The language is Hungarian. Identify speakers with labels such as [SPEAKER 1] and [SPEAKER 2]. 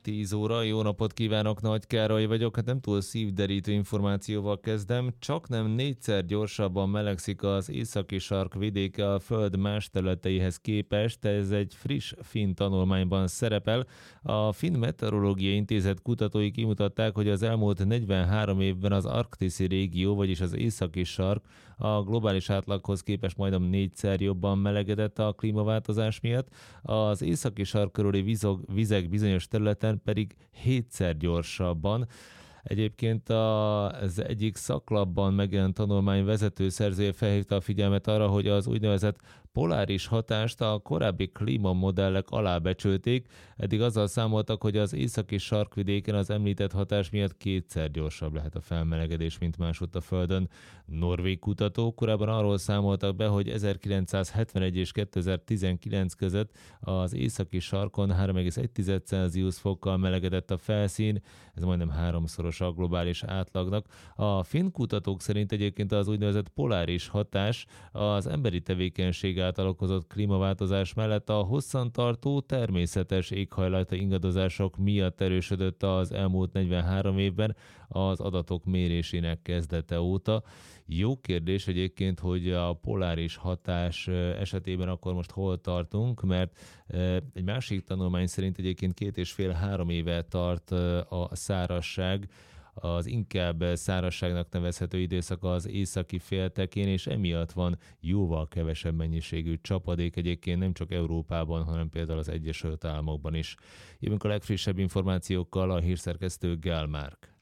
[SPEAKER 1] 10 óra, jó napot kívánok, Nagy Károly vagyok, hát nem túl szívderítő információval kezdem, csak nem négyszer gyorsabban melegszik az északi sark vidéke a Föld más területeihez képest, ez egy friss finn tanulmányban szerepel. A Finn Meteorológiai Intézet kutatói kimutatták, hogy az elmúlt 43 évben az arktiszi régió, vagyis az északi sark a globális átlaghoz képest majdnem négyszer jobban melegedett a klímaváltozás miatt, az északi sark körüli vizek bizonyos területen pedig hétszer gyorsabban. Egyébként az egyik szaklapban megjelent tanulmány vezető szerzője felhívta a figyelmet arra, hogy az úgynevezett poláris hatást a korábbi klímamodellek alábecsülték, eddig azzal számoltak, hogy az északi sarkvidéken az említett hatás miatt kétszer gyorsabb lehet a felmelegedés, mint másutt a Földön. Norvég kutatók korábban arról számoltak be, hogy 1971 és 2019 között az északi sarkon 3,1 Celsius fokkal melegedett a felszín, ez majdnem háromszoros a globális átlagnak. A finn kutatók szerint egyébként az úgynevezett poláris hatás az emberi tevékenység által okozott klímaváltozás mellett a hosszantartó természetes éghajlati ingadozások miatt erősödött az elmúlt 43 évben az adatok mérésének kezdete óta. Jó kérdés egyébként, hogy a poláris hatás esetében akkor most hol tartunk, mert egy másik tanulmány szerint egyébként 2,5-3 éve tart a szárazság, az inkább szárazságnak nevezhető időszak az északi féltekén, és emiatt van jóval kevesebb mennyiségű csapadék egyébként nem csak Európában, hanem például az Egyesült Államokban is. Jövünk a legfrissebb információkkal, a hírszerkesztő Gál Márk.